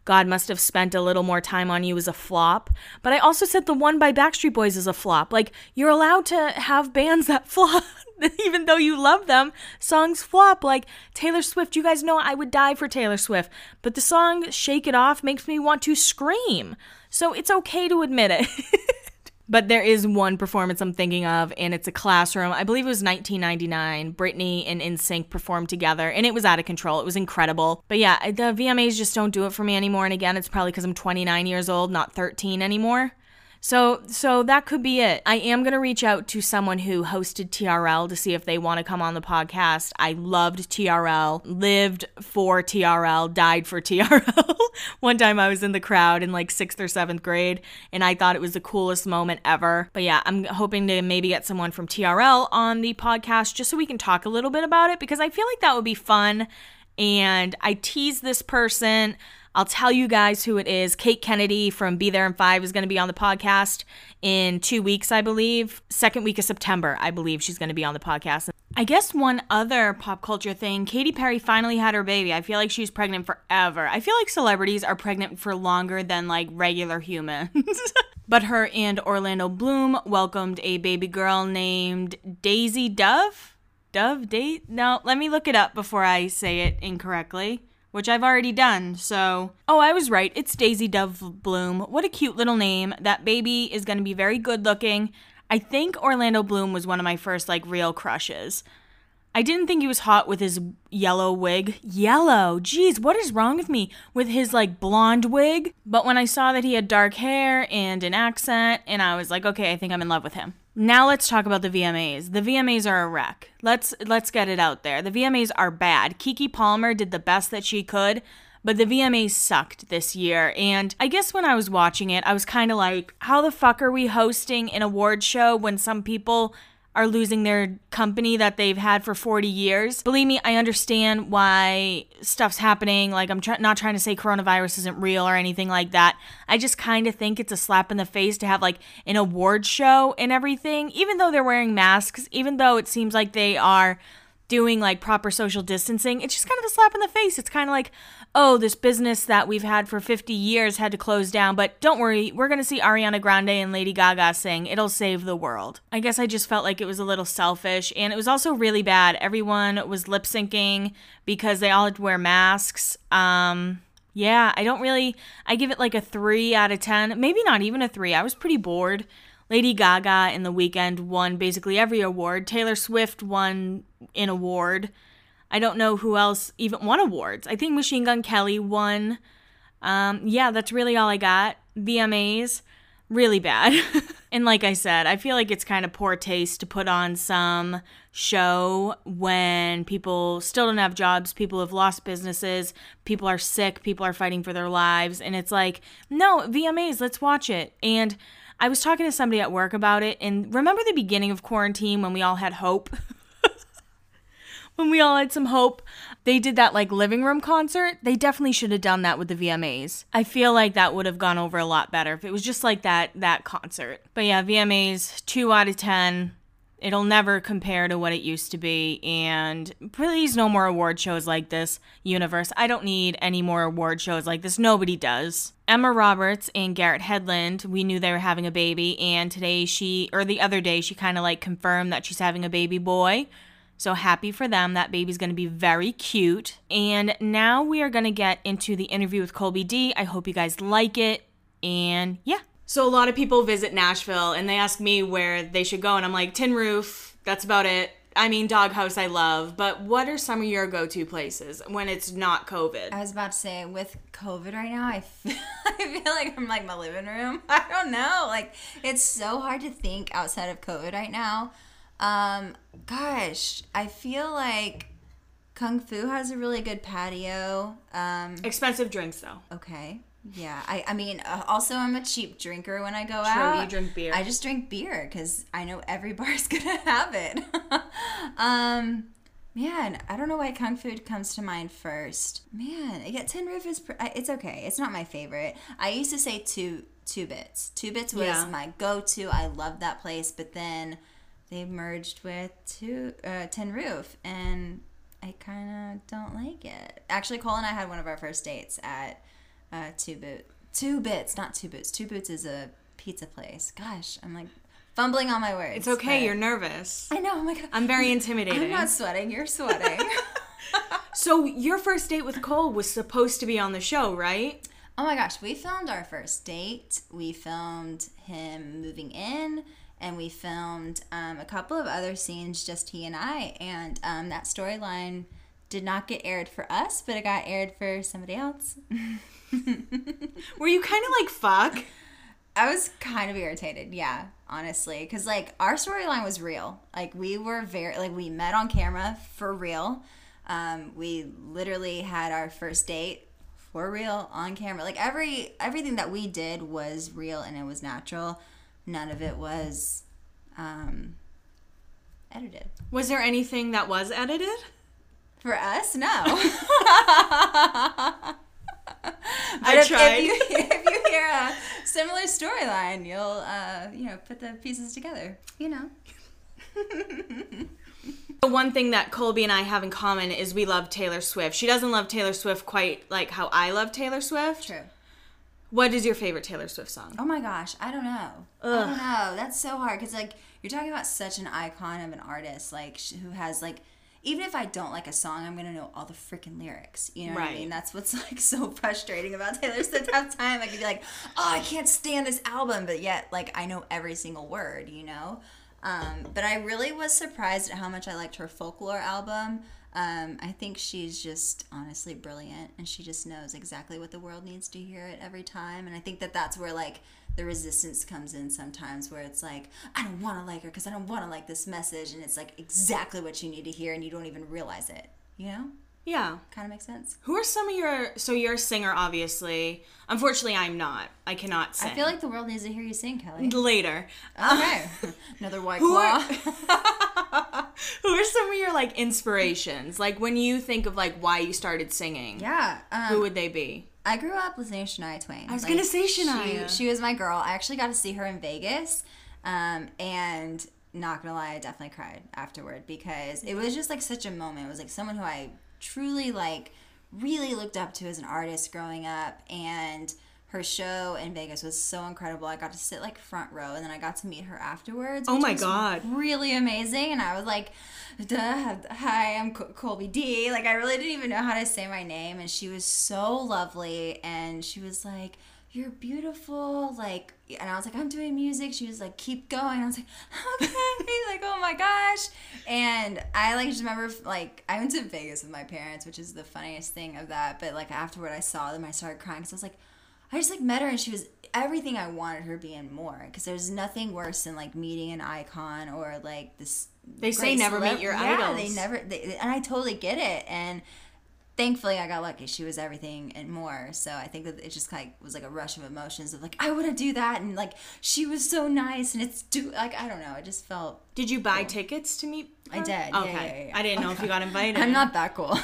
God Must Have Spent a Little More Time on You is a flop. But I also said the one by Backstreet Boys is a flop. Like, you're allowed to have bands that flop. Even though you love them, songs flop. Like Taylor Swift, you guys know I would die for Taylor Swift. But the song Shake It Off makes me want to scream. So it's okay to admit it. But there is one performance I'm thinking of, and it's a classroom. I believe it was 1999. Britney and NSYNC performed together, and it was out of control. It was incredible. But yeah, the VMAs just don't do it for me anymore. And again, it's probably because I'm 29 years old, not 13 anymore. So that could be it. I am going to reach out to someone who hosted TRL to see if they want to come on the podcast. I loved TRL, lived for TRL, died for TRL. One time I was in the crowd in like 6th or 7th grade, and I thought it was the coolest moment ever. But yeah, I'm hoping to maybe get someone from TRL on the podcast just so we can talk a little bit about it, because I feel like that would be fun. And I teased this person. I'll tell you guys who it is. Kate Kennedy from Be There in 5 is going to be on the podcast in 2 weeks, I believe. 2nd week of September, I believe she's going to be on the podcast. I guess one other pop culture thing, Katy Perry finally had her baby. I feel like she's pregnant forever. I feel like celebrities are pregnant for longer than like regular humans. But her and Orlando Bloom welcomed a baby girl named Daisy Dove. No, let me look it up before I say it incorrectly, which I've already done, so... Oh, I was right. It's Daisy Dove Bloom. What a cute little name. That baby is going to be very good looking. I think Orlando Bloom was one of my first, like, real crushes. I didn't think he was hot with his yellow wig. Yellow? Jeez, what is wrong with me? With his, like, blonde wig? But when I saw that he had dark hair and an accent, and I was like, okay, I think I'm in love with him. Now let's talk about the VMAs. The VMAs are a wreck. Let's get it out there. The VMAs are bad. Keke Palmer did the best that she could, but the VMAs sucked this year. And I guess when I was watching it, I was kind of like, how the fuck are we hosting an award show when some people are losing their company that they've had for 40 years. Believe me, I understand why stuff's happening. Like, I'm not trying to say coronavirus isn't real or anything like that. I just kind of think it's a slap in the face to have, like, an award show and everything, even though they're wearing masks, even though it seems like they are doing, like, proper social distancing. It's just kind of a slap in the face. It's kind of like, oh, this business that we've had for 50 years had to close down, but don't worry, we're going to see Ariana Grande and Lady Gaga sing. It'll save the world. I guess I just felt like it was a little selfish, and it was also really bad. Everyone was lip syncing because they all had to wear masks. Yeah, I give it like a 3 out of 10. Maybe not even a 3. I was pretty bored. Lady Gaga in The Weeknd won basically every award. Taylor Swift won an award. I don't know who else even won awards. I think Machine Gun Kelly won. Yeah, that's really all I got. VMAs, really bad. And like I said, I feel like it's kind of poor taste to put on some show when people still don't have jobs, people have lost businesses, people are sick, people are fighting for their lives. And it's like, no, VMAs, let's watch it. And I was talking to somebody at work about it, and remember the beginning of quarantine when we all had hope? When we all had some hope, they did that like living room concert. They definitely should have done that with the VMAs. I feel like that would have gone over a lot better if it was just like that concert. But yeah, VMAs, 2 out of 10. It'll never compare to what it used to be. And please, no more award shows like this, universe. I don't need any more award shows like this. Nobody does. Emma Roberts and Garrett Hedlund, we knew they were having a baby. And the other day, she kind of like confirmed that she's having a baby boy. So happy for them. That baby's going to be very cute. And now we are going to get into the interview with Colby D. I hope you guys like it. And yeah. So a lot of people visit Nashville and they ask me where they should go. And I'm like, Tin Roof, that's about it. I mean, Doghouse I love. But what are some of your go-to places when it's not COVID? I was about to say, with COVID right now, I feel like I'm like my living room. I don't know. Like, it's so hard to think outside of COVID right now. Gosh, I feel like Kung Fu has a really good patio. Expensive drinks, though. Okay. Yeah. I mean, also, I'm a cheap drinker when I go out. True, you drink beer. I just drink beer because I know every bar's going to have it. Man, I don't know why Kung Fu comes to mind first. Man, yeah, Tin Roof is, it's okay. It's not my favorite. I used to say Two Bits. Two Bits was my go-to. I loved that place, but then they merged with Tin Roof, and I kind of don't like it. Actually, Cole and I had one of our first dates at Two Bits, not Two Boots. Two Boots is a pizza place. Gosh, I'm like fumbling on my words. It's okay. You're nervous. I know. Oh my God. I'm very intimidated. I'm not sweating. You're sweating. So your first date with Cole was supposed to be on the show, right? Oh my gosh. We filmed our first date. We filmed him moving in. And we filmed a couple of other scenes, just he and I. And that storyline did not get aired for us, but it got aired for somebody else. Were you kind of like, fuck? I was kind of irritated, yeah, honestly. Because, like, our storyline was real. Like, we were we met on camera for real. We literally had our first date for real on camera. Like, everything that we did was real and it was natural. None of it was edited. Was there anything that was edited? For us, no. I tried. If you hear a similar storyline, you'll put the pieces together. You know. The one thing that Colby and I have in common is we love Taylor Swift. She doesn't love Taylor Swift quite like how I love Taylor Swift. True. What is your favorite Taylor Swift song? Oh my gosh, I don't know. Ugh. I don't know. That's so hard because like you're talking about such an icon of an artist, like who has like, even if I don't like a song, I'm gonna know all the freaking lyrics. You know what I mean? That's what's like so frustrating about Taylor Swift. Half the time I could be like, oh, I can't stand this album, but yet like I know every single word. You know. But I really was surprised at how much I liked her Folklore album. I think she's just honestly brilliant, and she just knows exactly what the world needs to hear at every time. And I think that that's where like the resistance comes in sometimes, where it's like, I don't want to like her because I don't want to like this message, and it's like exactly what you need to hear, and you don't even realize it. You know? Yeah. Kind of makes sense. Who are some of your... So you're a singer, obviously. Unfortunately, I'm not. I cannot sing. I feel like the world needs to hear you sing, Kelly. Later. Okay. Another White Claw. Who are some of your, like, inspirations? Like, when you think of, like, why you started singing. Yeah. Who would they be? I grew up listening to Shania Twain. I was going to say Shania. She was my girl. I actually got to see her in Vegas. And not going to lie, I definitely cried afterward because it was just, like, such a moment. It was, like, someone who I truly like really looked up to as an artist growing up, and her show in Vegas was so incredible. I got to sit like front row, and then I got to meet her afterwards. Oh my was God. Really amazing. And I was like, hi, I'm Colby D. Like I really didn't even know how to say my name, and she was so lovely, and she was like, you're beautiful, like, and I was like, I'm doing music. She was like, keep going. I was like, okay, like, oh my gosh. And I like just remember like I went to Vegas with my parents, which is the funniest thing of that. But like afterward, I saw them, I started crying because I was like, I just like met her, and she was everything I wanted her to be and more. Because there's nothing worse than like meeting an icon or like this. They say never meet your idols. They never, and I totally get it. And thankfully, I got lucky. She was everything and more. So I think that it just like was like a rush of emotions of like, I want to do that, and like she was so nice, and it's like I don't know. I just felt. Did you buy tickets to meet her? I did. Okay. Yeah. I didn't know if you got invited. I'm not that cool.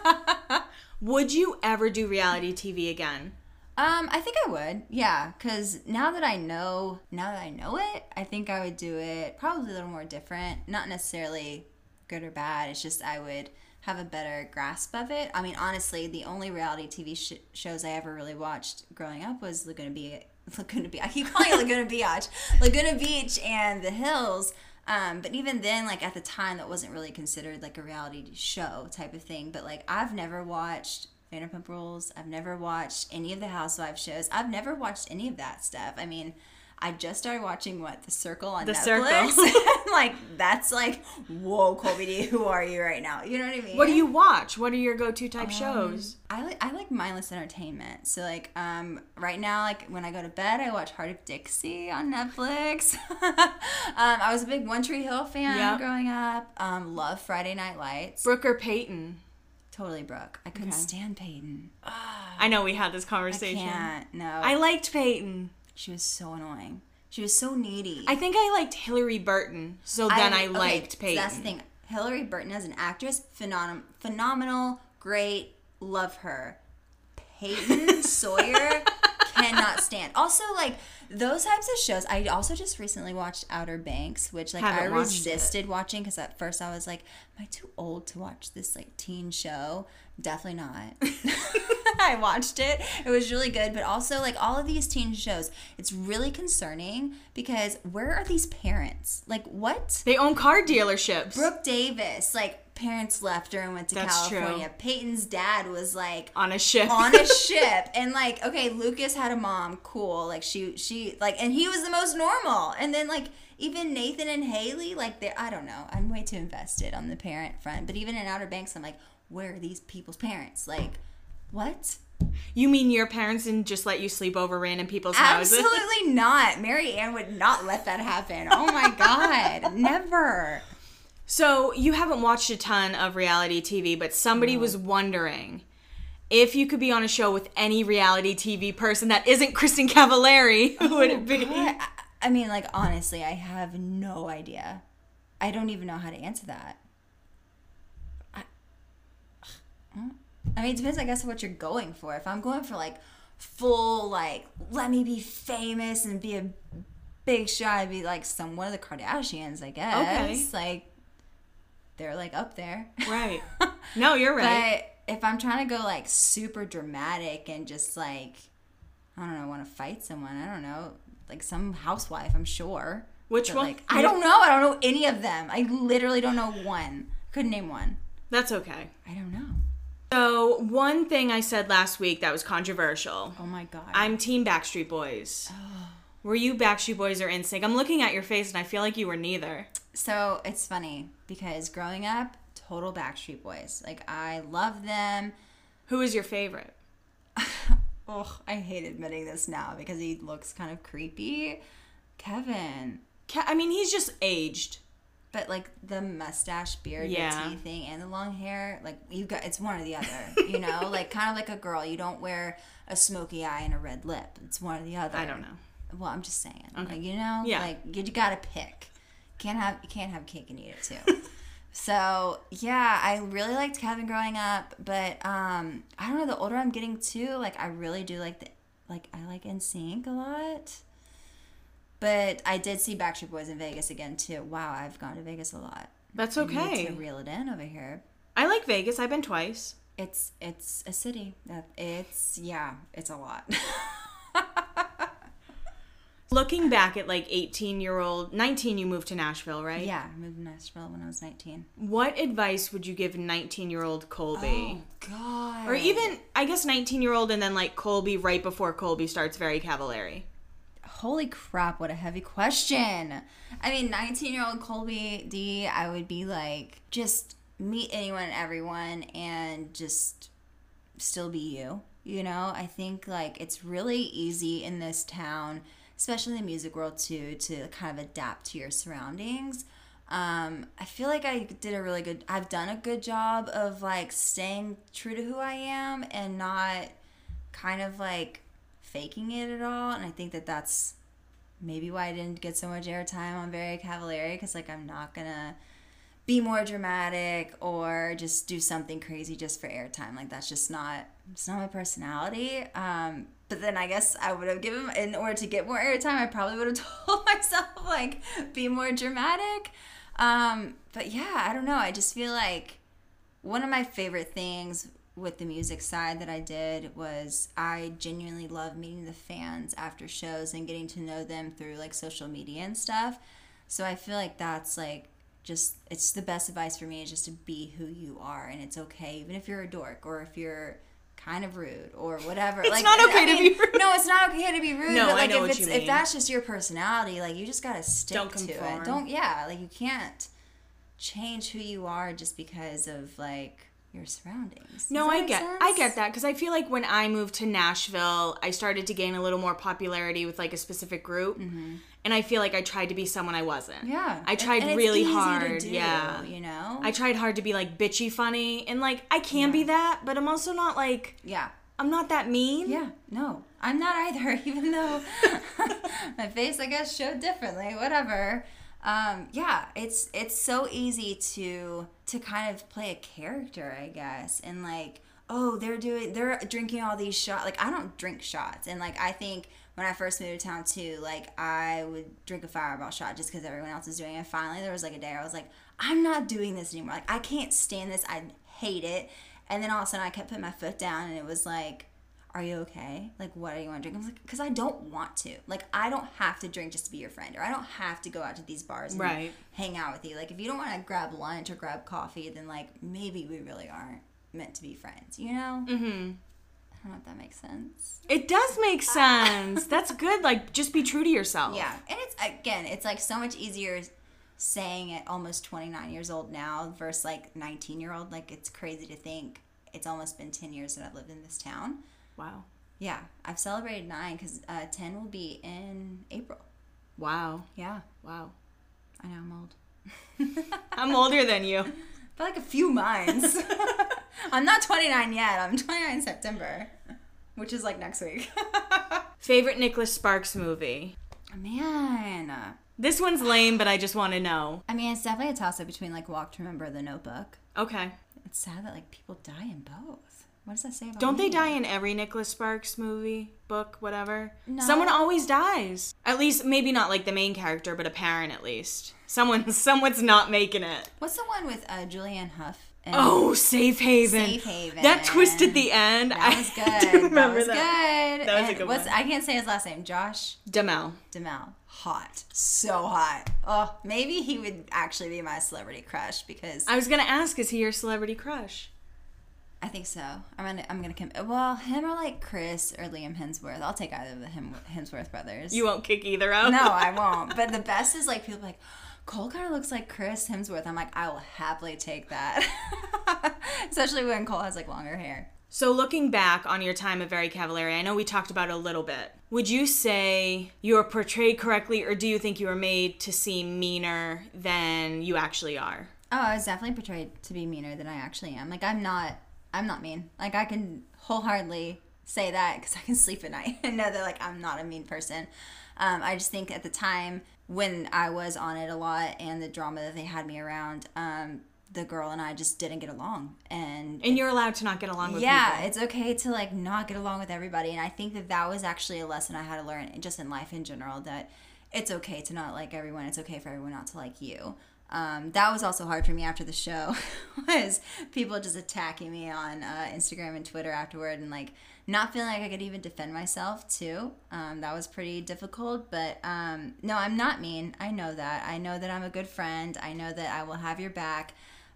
Would you ever do reality TV again? I think I would. Yeah, because now that I know it, I think I would do it probably a little more different. Not necessarily good or bad. It's just I would have a better grasp of it. I mean, honestly, the only reality TV shows I ever really watched growing up was Laguna Beach. I keep calling it Laguna Beach. Laguna Beach and The Hills. But even then, like at the time, that wasn't really considered like a reality show type of thing. But like I've never watched Vanderpump Rules. I've never watched any of the Housewives shows. I've never watched any of that stuff. I mean, I just started watching The Circle on Netflix. Like, that's like, whoa, Colby D, who are you right now? You know what I mean? What do you watch? What are your go-to type shows? I like mindless entertainment. So, like, right now, like, when I go to bed, I watch Heart of Dixie on Netflix. I was a big One Tree Hill fan growing up. Love Friday Night Lights. Brooke or Peyton? Totally Brooke. I couldn't stand Peyton. I know we had this conversation. I can't, no. I liked Peyton. She was so annoying. She was so needy. I think I liked Hillary Burton, so then I liked Peyton. So that's the thing. Hillary Burton as an actress, phenomenal, great, love her. Peyton Sawyer, cannot stand. Also, like, those types of shows, I also just recently watched Outer Banks, which, like, I resisted watching because at first I was like, am I too old to watch this, like, teen show? Definitely not. I watched it. It was really good. But also, like, all of these teen shows, it's really concerning because where are these parents? Like, what? They own car dealerships. Brooke Davis, like, parents left her and went to California. True. Peyton's dad was, like... On a ship. And, like, okay, Lucas had a mom. Cool. Like, she like, and he was the most normal. And then, like... Even Nathan and Haley, like, I don't know. I'm way too invested on the parent front. But even in Outer Banks, I'm like, where are these people's parents? Like, what? You mean your parents didn't just let you sleep over random people's houses? Absolutely not. Mary Ann would not let that happen. Oh, my God. Never. So you haven't watched a ton of reality TV, but somebody was wondering if you could be on a show with any reality TV person that isn't Kristen Cavallari, who would it be? God. I mean, like, honestly, I have no idea. I don't even know how to answer that. I mean, it depends, I guess, on what you're going for. If I'm going for, like, full, like, let me be famous and be a big shot, I'd be, like, one of the Kardashians, I guess. Okay. Like, they're, like, up there. Right. No, you're right. But if I'm trying to go, like, super dramatic and just, like, I don't know, want to fight someone, I don't know. Like some housewife, I'm sure. Which one? Like, I don't know. I don't know any of them. I literally don't know one. Couldn't name one. That's okay. I don't know. So, one thing I said last week that was controversial. Oh my God. I'm Team Backstreet Boys. Oh. Were you Backstreet Boys or NSYNC? I'm looking at your face and I feel like you were neither. So, it's funny because growing up, total Backstreet Boys. Like, I love them. Who is your favorite? Oh, I hate admitting this now because he looks kind of creepy. Kevin. I mean, he's just aged. But, like, the mustache, beard, the teeth thing, and the long hair, like, it's one or the other, you know? Like, kind of like a girl. You don't wear a smoky eye and a red lip. It's one or the other. I don't know. Well, I'm just saying. Okay. Like, you know? Yeah. Like, you gotta pick. You can't have cake and eat it, too. So, yeah, I really liked Kevin growing up, but, I don't know, the older I'm getting, too, like, I really do I like NSYNC a lot. But I did see Backstreet Boys in Vegas again, too. Wow, I've gone to Vegas a lot. That's okay. I need to reel it in over here. I like Vegas. I've been twice. It's a city. It's a lot. Looking back at, like, 18-year-old... 19, you moved to Nashville, right? Yeah, I moved to Nashville when I was 19. What advice would you give 19-year-old Colby? Oh, God. Or even, I guess, 19-year-old and then, like, Colby right before Colby starts Very Cavallari. Holy crap, what a heavy question. I mean, 19-year-old Colby D, I would be like, just meet anyone and everyone and just still be you. You know, I think, like, it's really easy in this town, especially in the music world, too, to kind of adapt to your surroundings. I feel like I've done a good job of, like, staying true to who I am and not kind of, like, faking it at all. And I think that's maybe why I didn't get so much airtime on Very Cavallari, because, like, I'm not gonna be more dramatic or just do something crazy just for airtime. Like, that's just not my personality. But then I guess I would have given, in order to get more airtime, I probably would have told myself, like, be more dramatic. But yeah, I don't know. I just feel like one of my favorite things with the music side that I did was I genuinely love meeting the fans after shows and getting to know them through, like, social media and stuff. So I feel like that's, like, it's the best advice for me is just to be who you are, and it's okay, even if you're a dork or if you're kind of rude or whatever. It's like, not okay to be rude. No, it's not okay to be rude. No, but, like, I know what you mean. If that's just your personality, like, you just gotta stick Don't to conform. it. Like, you can't change who you are just because of, like, your surroundings. No, I get that, because I feel like when I moved to Nashville, I started to gain a little more popularity with, like, a specific group, and I feel like I tried to be someone I wasn't. Yeah, I tried and really it's easy hard. to do, yeah, you know, I tried hard to be, like, bitchy funny, and, like, I can be that, but I'm also not, like, I'm not that mean. Yeah, no, I'm not either. Even though my face, I guess, showed differently. Whatever. Yeah, it's so easy to kind of play a character, I guess, and, like, oh, they're drinking all these shots. Like, I don't drink shots, and, like, I think when I first moved to town too, like, I would drink a Fireball shot just because everyone else is doing it. And finally, there was, like, a day I was like, I'm not doing this anymore. Like, I can't stand this. I hate it. And then all of a sudden I kept putting my foot down and it was like, are you okay? Like, what do you want to drink? I was like, because I don't want to. Like, I don't have to drink just to be your friend, or I don't have to go out to these bars and hang out with you. Like, if you don't want to grab lunch or grab coffee, then, like, maybe we really aren't meant to be friends, you know? Mm-hmm. I don't know if that makes sense. It does make sense. That's good. Like, just be true to yourself. Yeah. And it's, like, so much easier saying at almost 29 years old now versus, like, 19-year-old. Like, it's crazy to think it's almost been 10 years that I've lived in this town. Wow. Yeah, I've celebrated 9 because 10 will be in April. Wow. Yeah. Wow. I know, I'm old. I'm older than you. By like a few months. I'm not 29 yet. I'm 29 in September, which is like next week. Favorite Nicholas Sparks movie? Man. This one's lame, but I just want to know. I mean, it's definitely a toss-up between like Walk to Remember or The Notebook. Okay. It's sad that like people die in both. What does that say about Don't me? they die in every Nicholas Sparks movie, book, whatever? No. Someone always dies. At least, maybe not like the main character, but a parent at least. Someone's not making it. What's the one with Julianne Hough? Oh, Safe Haven. Safe Haven. That twist at the end. That was good. I do remember that. That was a good one. I can't say his last name. Josh Duhamel. Hot. So hot. Oh, maybe he would actually be my celebrity crush because I was going to ask, is he your celebrity crush? I think so. I'm gonna well, him or like Chris or Liam Hemsworth. I'll take either of the Hemsworth brothers. You won't kick either out? No, I won't. But the best is like people like, Cole kind of looks like Chris Hemsworth. I'm like, I will happily take that. Especially when Cole has like longer hair. So looking back on your time at Very Cavallari, I know we talked about it a little bit. Would you say you were portrayed correctly, or do you think you were made to seem meaner than you actually are? Oh, I was definitely portrayed to be meaner than I actually am. Like, I'm not mean. Like, I can wholeheartedly say that because I can sleep at night and know that, like, I'm not a mean person. I just think at the time when I was on it a lot and the drama that they had me around, the girl and I just didn't get along. And you're allowed to not get along with people. Yeah, it's okay to, like, not get along with everybody. And I think that was actually a lesson I had to learn just in life in general, that it's okay to not like everyone. It's okay for everyone not to like you. That was also hard for me after the show, was people just attacking me on Instagram and Twitter afterward and like not feeling like I could even defend myself too. That was pretty difficult, but no, I'm not mean. I know that. I know that I'm a good friend. I know that I will have your back,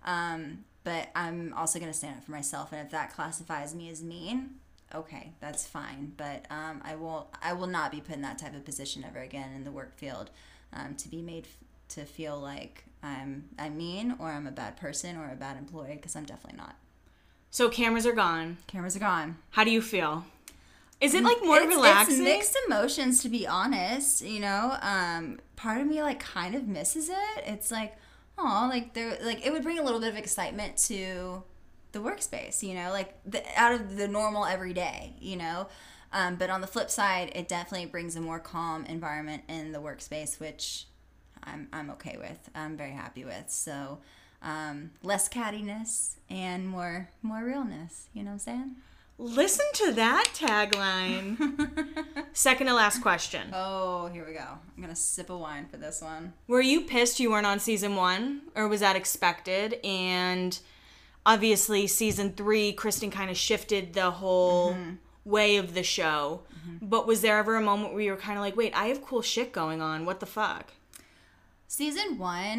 but I'm also going to stand up for myself, and if that classifies me as mean, okay, that's fine, but I will not be put in that type of position ever again in the work field, to be made to feel like I'm mean or I'm a bad person or a bad employee, because I'm definitely not. So cameras are gone. Cameras are gone. How do you feel? Is it like more relaxing? It's mixed emotions, to be honest. You know, part of me like kind of misses it. It's like, oh, like there, like it would bring a little bit of excitement to the workspace. You know, like out of the normal everyday. You know, but on the flip side, it definitely brings a more calm environment in the workspace, which I'm okay with. I'm very happy with. So less cattiness and more realness. You know what I'm saying? Listen to that tagline. Second to last question. Oh, here we go. I'm going to sip a wine for this one. Were you pissed you weren't on season 1? Or was that expected? And obviously season 3, Kristen kind of shifted the whole way of the show. But was there ever a moment where you were kind of like, wait, I have cool shit going on. What the fuck? Season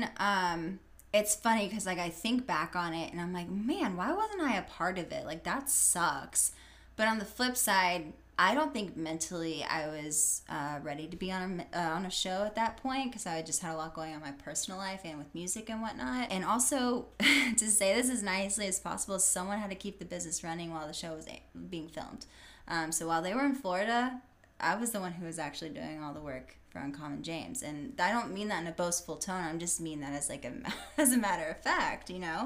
1, it's funny because, like, I think back on it and I'm like, man, why wasn't I a part of it? Like, that sucks. But on the flip side, I don't think mentally I was ready to be on a show at that point, because I just had a lot going on in my personal life and with music and whatnot. And also, to say this as nicely as possible, someone had to keep the business running while the show was being filmed. So while they were in Florida, I was the one who was actually doing all the work for Uncommon James. And I don't mean that in a boastful tone. I just mean that as like as a matter of fact, you know?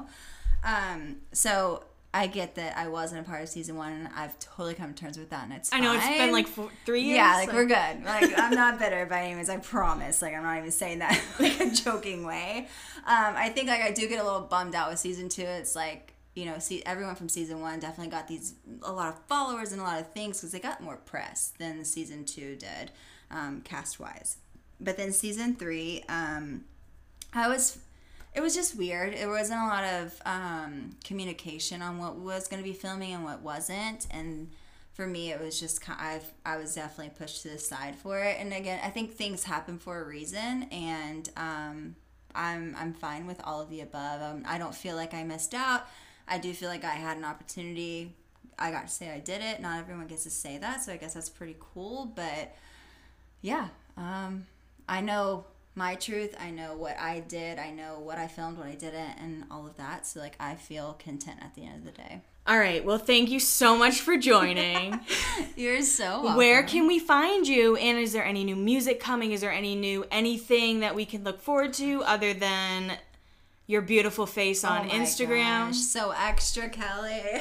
So I get that I wasn't a part of season 1, and I've totally come to terms with that, and it's fine. I know, it's been like 3 years. Yeah, like we're good. Like, I'm not bitter by any means, I promise. Like, I'm not even saying that like a joking way. I think like I do get a little bummed out with season 2. It's like, you know, everyone from season 1 definitely got a lot of followers and a lot of things because they got more press than season 2 did, cast-wise. But then season 3, it It was just weird. There wasn't a lot of communication on what was going to be filming and what wasn't. And for me, it was just I was definitely pushed to the side for it. And again, I think things happen for a reason, and I'm fine with all of the above. I don't feel like I missed out. I do feel like I had an opportunity. I got to say I did it. Not everyone gets to say that, so I guess that's pretty cool. But yeah, I know my truth. I know what I did. I know what I filmed, what I didn't, and all of that. So like, I feel content at the end of the day. All right. Well, thank you so much for joining. You're so welcome. Where can we find you? And is there any new music coming? Is there anything that we can look forward to other than your beautiful face on Instagram? Gosh, so extra, Kelly.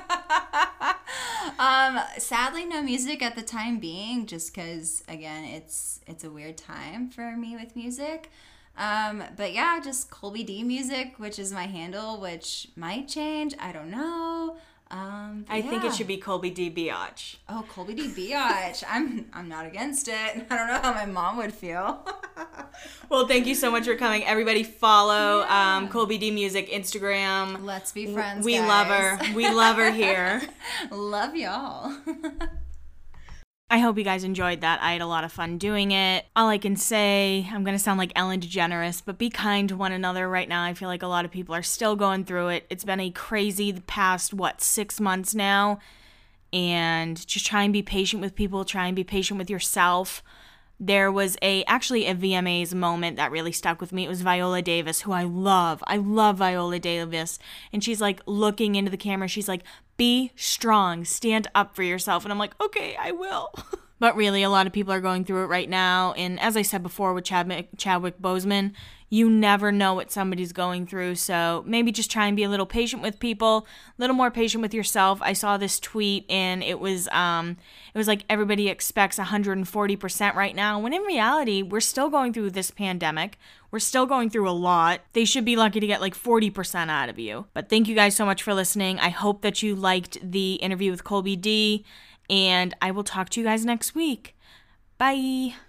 Sadly, no music at the time being, just because, again, it's a weird time for me with music. But yeah, just Colby D Music, which is my handle, which might change. I don't know. I think it should be Colby D Biatch. Oh, Colby D Biatch. I'm not against it. I don't know how my mom would feel. Well, thank you so much for coming. Everybody follow Colby D Music Instagram. Let's be friends, We guys. love her. We love her here. Love y'all. I hope you guys enjoyed that. I had a lot of fun doing it. All I can say, I'm going to sound like Ellen DeGeneres, but be kind to one another right now. I feel like a lot of people are still going through it. It's been a crazy the past, 6 months now? And just try and be patient with people. Try and be patient with yourself. There was actually a VMAs moment that really stuck with me. It was Viola Davis, who I love. I love Viola Davis. And she's like looking into the camera. She's like, be strong, stand up for yourself. And I'm like, okay, I will. But really, a lot of people are going through it right now. And as I said before with Chadwick Boseman, you never know what somebody's going through. So maybe just try and be a little patient with people, a little more patient with yourself. I saw this tweet and it was like everybody expects 140% right now, when in reality, we're still going through this pandemic. We're still going through a lot. They should be lucky to get like 40% out of you. But thank you guys so much for listening. I hope that you liked the interview with Colby D, and I will talk to you guys next week. Bye.